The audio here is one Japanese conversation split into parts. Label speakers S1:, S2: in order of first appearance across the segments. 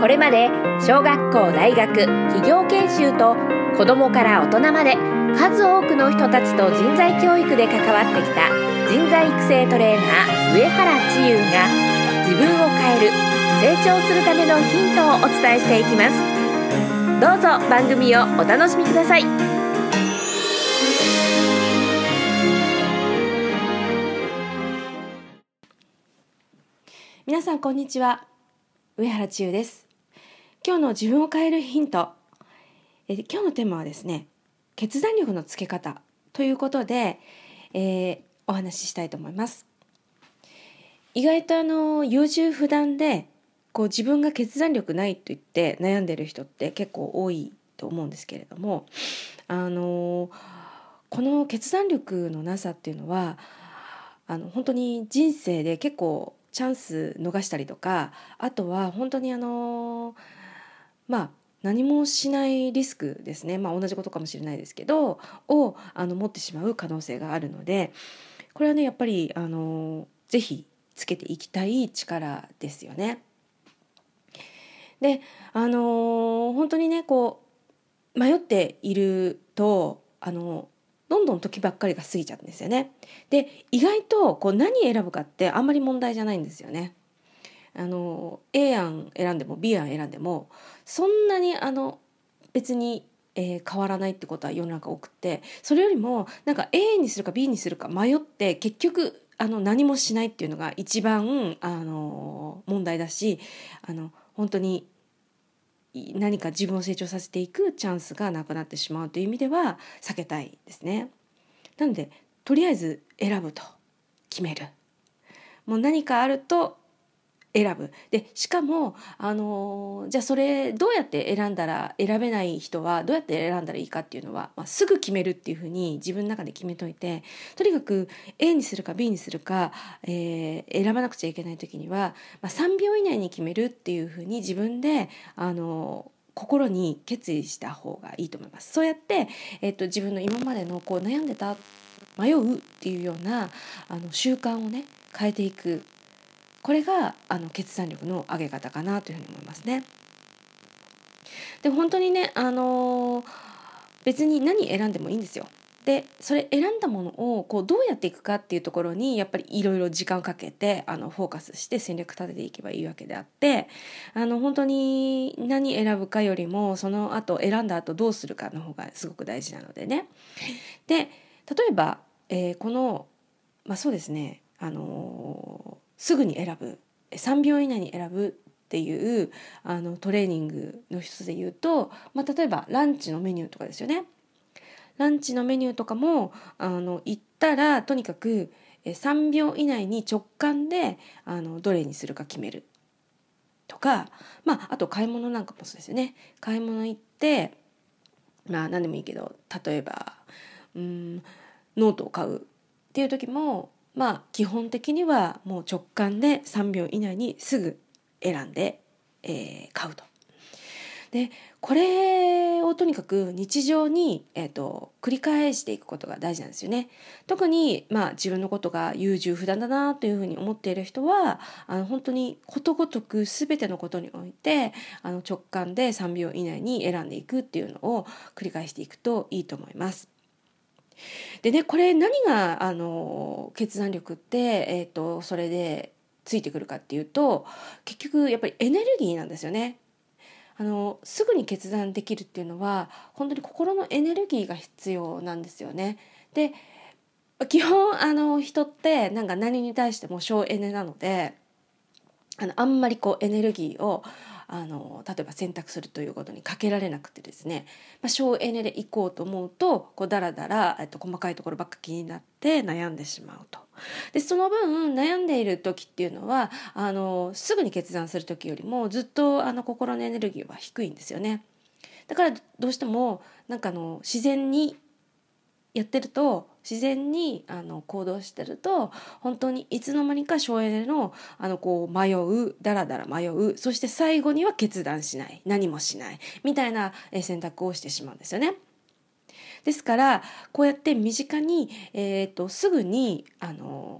S1: これまで小学校、大学、企業研修と子どもから大人まで数多くの人たちと人材教育で関わってきた人材育成トレーナー上原千優が自分を変える、成長するためのヒントをお伝えしていきます。どうぞ番組をお楽しみください。
S2: 皆さんこんにちは、上原千優です。今日の自分を変えるヒント、今日のテーマはですね、決断力のつけ方ということで、お話ししたいと思います。意外と優柔不断で自分が決断力ないと言って悩んでる人って結構多いと思うんですけれども、この決断力のなさっていうのは本当に人生で結構チャンス逃したりとか、あとは本当に何もしないリスクですね、同じことかもしれないですけどを持ってしまう可能性があるので、これはねやっぱりぜひつけていきたい力ですよね。で本当にね迷っているとどんどん時ばっかりが過ぎちゃうんですよね。で意外と何選ぶかってあんまり問題じゃないんですよね。A 案選んでも B 案選んでもそんなに別に、変わらないってことは世の中多くて、それよりもA にするか B にするか迷って結局何もしないっていうのが一番問題だし、本当に何か自分を成長させていくチャンスがなくなってしまうという意味では避けたいですね。なのでとりあえず選ぶと決める、もう何かあると選ぶ。でしかもじゃあそれどうやって選べない人はどうやって選んだらいいかっていうのは、すぐ決めるっていうふうに自分の中で決めといて、とにかく A にするか B にするか、選ばなくちゃいけない時には、3秒以内に決めるっていうふうに自分で心に決意した方がいいと思います。そうやって、自分の今までの悩んでた迷うっていうような習慣をね変えていく、これが決断力の上げ方かなというふうに思いますね。で本当にね、別に何選んでもいいんですよ。でそれ選んだものをどうやっていくかっていうところにやっぱりいろいろ時間をかけてフォーカスして戦略立てていけばいいわけであって、本当に何選ぶかよりもその後選んだ後どうするかの方がすごく大事なのでね。で例えば、そうですね、すぐに選ぶ、3秒以内に選ぶっていうトレーニングの一つで言うと、例えばランチのメニューとかですよね。ランチのメニューとかも行ったらとにかく3秒以内に直感でどれにするか決めるとか、あと買い物なんかもそうですよね。買い物行って何でもいいけど、例えばノートを買うっていう時も基本的にはもう直感で3秒以内にすぐ選んで、買うと。でこれをとにかく日常に、繰り返していくことが大事なんですよね。特に、自分のことが優柔不断だなというふうに思っている人は本当にことごとく全てのことにおいて直感で3秒以内に選んでいくっていうのを繰り返していくといいと思います。でね、これ何が決断力って、それでついてくるかっていうと、結局やっぱりエネルギーなんですよね。すぐに決断できるっていうのは本当に心のエネルギーが必要なんですよね。で基本人って何に対しても省エネなので、あんまりエネルギーを例えば選択するということにかけられなくてですね、省エネでいこうと思うとだらだら細かいところばっか気になって悩んでしまうと。でその分悩んでいる時っていうのはすぐに決断する時よりもずっと心のエネルギーは低いんですよね。だからどうしても自然にやってると、自然に行動してると本当にいつの間にか省エネの迷う、だらだら迷う、そして最後には決断しない、何もしないみたいな選択をしてしまうんですよね。ですからこうやって身近に、すぐに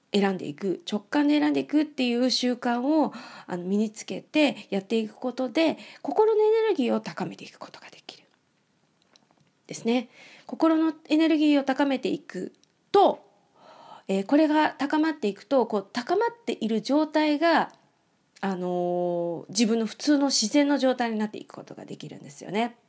S2: 選んでいく、直感で選んでいくっていう習慣を身につけてやっていくことで、心のエネルギーを高めていくことができるですね。心のエネルギーを高めていくと、これが高まっていくと、高まっている状態が、自分の普通の自然の状態になっていくことができるんですよね。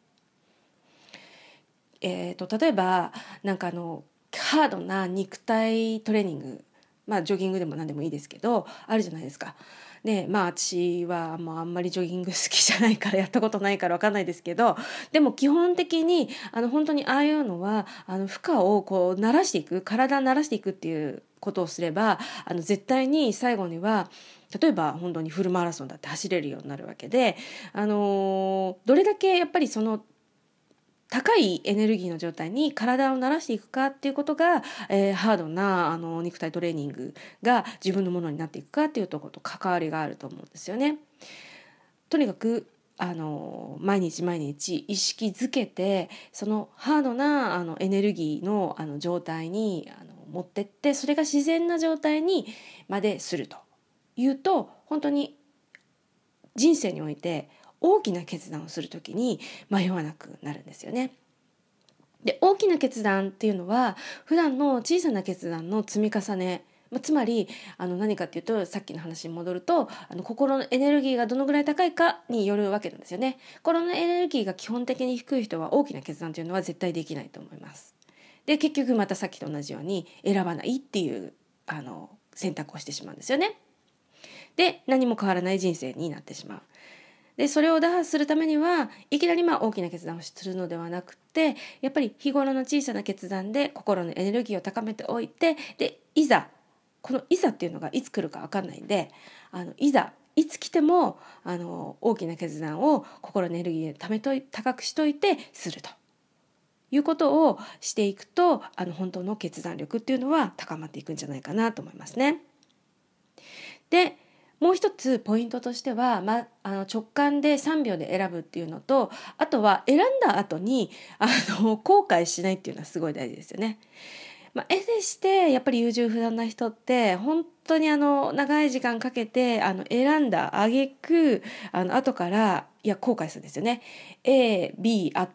S2: 例えばなんかハードな肉体トレーニング、ジョギングでも何でもいいですけどあるじゃないですか。で私はあんまりジョギング好きじゃないからやったことないから分かんないですけど、でも基本的に本当にああいうのは負荷を慣らしていく、体を慣らしていくっていうことをすれば絶対に最後には例えば本当にフルマラソンだって走れるようになるわけで、どれだけやっぱりその高いエネルギーの状態に体を慣らしていくかっていうことが、ハードな肉体トレーニングが自分のものになっていくかっていうところと関わりがあると思うんですよね。とにかく毎日毎日意識づけて、そのハードなエネルギーの状態に持ってって、それが自然な状態にまでするというと、本当に人生において大きな決断をするときに迷わなくなるんですよね。で、大きな決断っていうのは普段の小さな決断の積み重ね、つまり何かっていうと、さっきの話に戻ると心のエネルギーがどのぐらい高いかによるわけなんですよね。心のエネルギーが基本的に低い人は大きな決断というのは絶対できないと思います。で、結局またさっきと同じように選ばないっていう選択をしてしまうんですよね。で、何も変わらない人生になってしまう。で、それを打破するためにはいきなり大きな決断をするのではなくて、やっぱり日頃の小さな決断で心のエネルギーを高めておいて、でこのいざっていうのがいつ来るか分かんないんで、いつ来ても大きな決断を心のエネルギーで高くしといてするということをしていくと、本当の決断力っていうのは高まっていくんじゃないかなと思いますね。で、もう一つポイントとしては、直感で3秒で選ぶっていうのと、あとは選んだ後に後悔しないっていうのはすごい大事ですよね。得でしてやっぱり優柔不断な人って本当に長い時間かけて選んだ挙句後から後悔するんですよね。A、B あって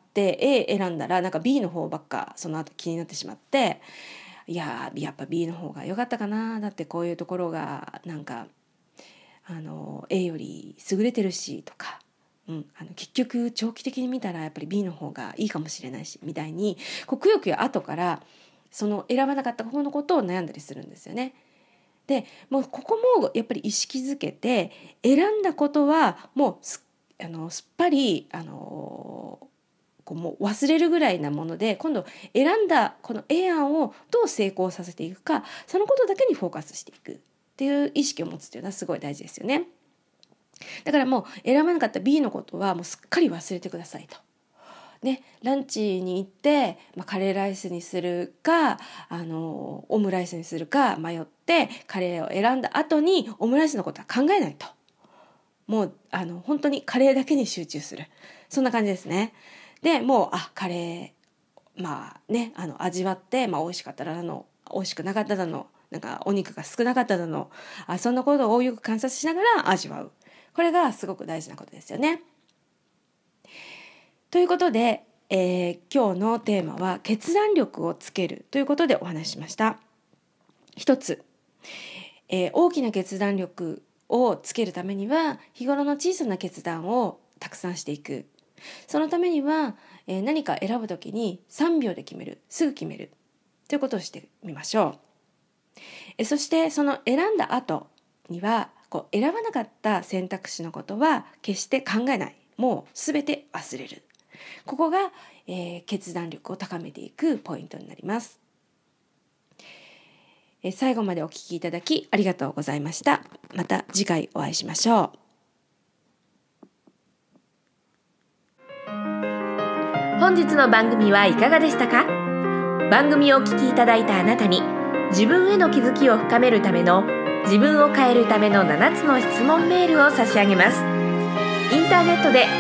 S2: A 選んだらなんか B の方ばっかその後気になってしまって、やっぱ B の方が良かったかな、だってこういうところがなんかA より優れてるしとか、結局長期的に見たらやっぱり B の方がいいかもしれないしみたいにくよくよ後からその選ばなかった方のことを悩んだりするんですよね。でもうここもやっぱり意識づけて、選んだことはもうすっぱりもう忘れるぐらいなもので、今度選んだこの A 案をどう成功させていくか、そのことだけにフォーカスしていくっていう意識を持つっていうのはすごい大事ですよね。だからもう選ばなかった B のことはもうすっかり忘れてくださいと。ランチに行って、カレーライスにするかオムライスにするか迷ってカレーを選んだ後にオムライスのことは考えないと。もう本当にカレーだけに集中する、そんな感じですね。でもうカレー味わって、美味しかったら美味しくなかっただの、なんかお肉が少なかっただの、そんなことをよく観察しながら味わう。これがすごく大事なことですよね。ということで、今日のテーマは決断力をつけるということでお話ししました。一つ、大きな決断力をつけるためには日頃の小さな決断をたくさんしていく。そのためには、何か選ぶときに3秒で決める、すぐ決めるということをしてみましょう。そしてその選んだ後には選ばなかった選択肢のことは決して考えない、もうすべて忘れる。ここが、決断力を高めていくポイントになります。最後までお聞きいただきありがとうございました。また次回お会いしましょ
S1: う。本日の番組はいかがでしたか？番組をお聞きいただいたあなたに自分への気づきを深めるための自分を変えるための7つの質問メールを差し上げます。インターネットで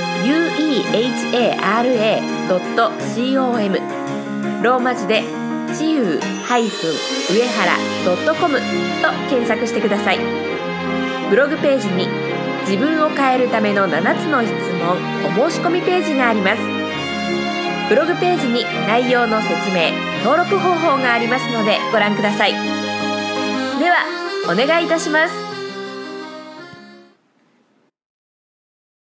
S1: chiyu-uehara.com ローマ字でちゆう上原.com と検索してください。ブログページに自分を変えるための7つの質問お申し込みページがあります。ブログページに内容の説明、登録方法がありますのでご覧ください。ではお願いいたします。